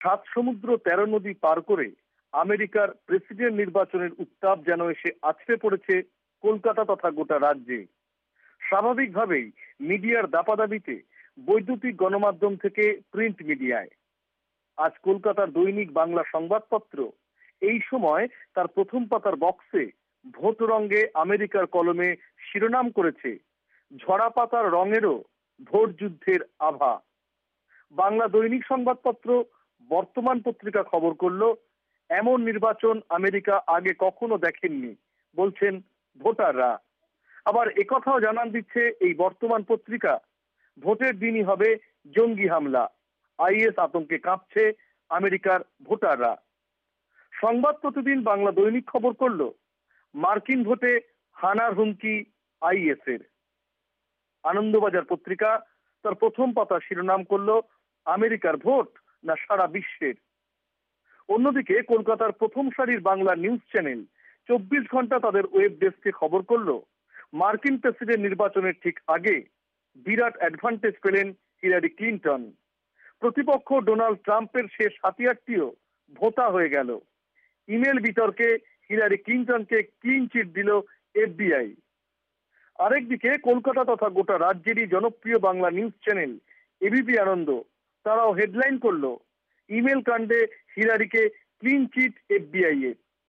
সাত সমুদ্র ১৩ নদী পার করে আমেরিকার প্রেসিডেন্ট নির্বাচনের উত্তাপ যেন এসে আছড়ে পড়েছে কলকাতা তথা গোটা রাজ্যে। স্বাভাবিকভাবেই মিডিয়ার দাপাদাবিতে বৈদ্যুতিক গণমাধ্যম থেকে প্রিন্ট মিডিয়ায় আজ কলকাতার দৈনিক বাংলা সংবাদপত্র এই সময় তার প্রথম পাতার বক্সে ভোট রঙে আমেরিকার কলমে শিরোনাম করেছে, ঝরা পাতার রঙেরও ভোট যুদ্ধের আভা। বাংলা দৈনিক সংবাদপত্র বর্তমান পত্রিকা খবর করলো, এমন নির্বাচন আমেরিকা আগে কখনো দেখেননি, বলছেন ভোটাররা। আবার একথাও জানান দিচ্ছে এই বর্তমান পত্রিকা, ভোটের দিনই হবে জঙ্গি হামলা, আইএস আতঙ্কে কাঁপছে আমেরিকার ভোটাররা। সংবাদ প্রতিদিন বাংলা দৈনিক খবর করলো, মার্কিন ভোটে হানার হুমকি আইএস এর। আনন্দবাজার পত্রিকা তার প্রথম পাতা শিরোনাম করলো, আমেরিকার ভোট না সারা বিশ্বের। অন্যদিকে কলকাতার প্রথম সারির বাংলা নিউজ চ্যানেল ২৪ ঘন্টা তাদের ওয়েব ডেস্কে খবর করলো, মার্কিন প্রেসিডেন্ট নির্বাচনের ঠিক আগে বিরাট অ্যাডভান্টেজ পেলেন হিলারি ক্লিন্টন। প্রতিপক্ষ ডোনাল্ড ট্রাম্পের শেষ হাতিয়ারটিও ভোঁতা হয়ে গেল। ইমেল বিতর্কে হিলারি ক্লিন্টনকে ক্লিন চিট দিল এফবিআই। আরেকদিকে কলকাতা তথা গোটা রাজ্যেরই জনপ্রিয় Bangla news channel ABP Ananda তারাও হেডলাইন করলো, ইমেল কাণ্ডে হিলারিকে ক্লিন চিট এফবিআই এর।